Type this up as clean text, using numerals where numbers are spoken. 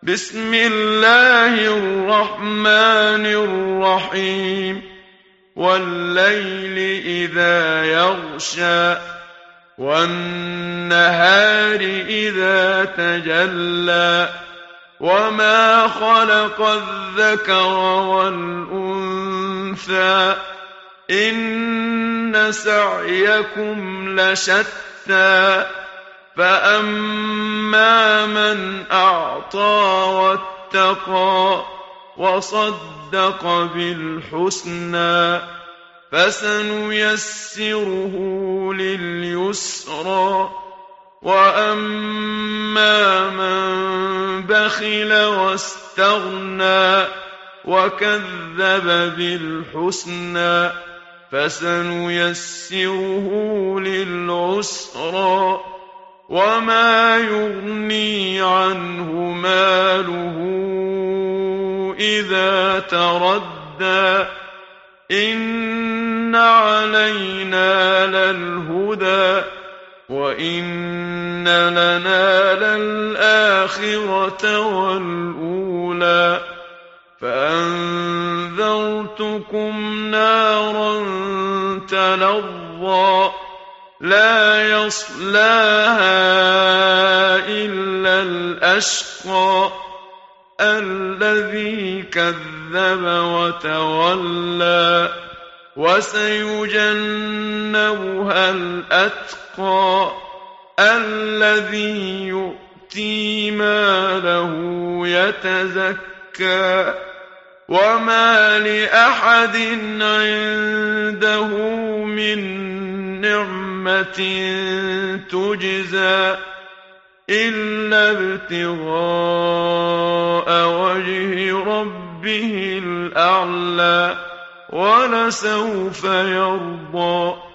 بسم الله الرحمن الرحيم والليل إذا يغشى والنهار إذا تجلى وما خلق الذكر والأنثى إن سعيكم لشتى فأما من أعطى واتقى وصدق بالحسنى فسنيسره لليسرى وأما من بخل واستغنى وكذب بالحسنى فسنيسره للعسرى وما يغني عنه ماله إذا تردى إن علينا للهدى وإن لنا للآخرة والأولى فأنذرتكم نارا تلظى لا يصلاها إلا الأشقى الذي كذب وتولى وسيجنبها الأتقى الذي يؤتي ماله يتزكى وما لأحد عنده من نعمة تجزى إلا ابتغاء وجه ربه الأعلى ولسوف يرضى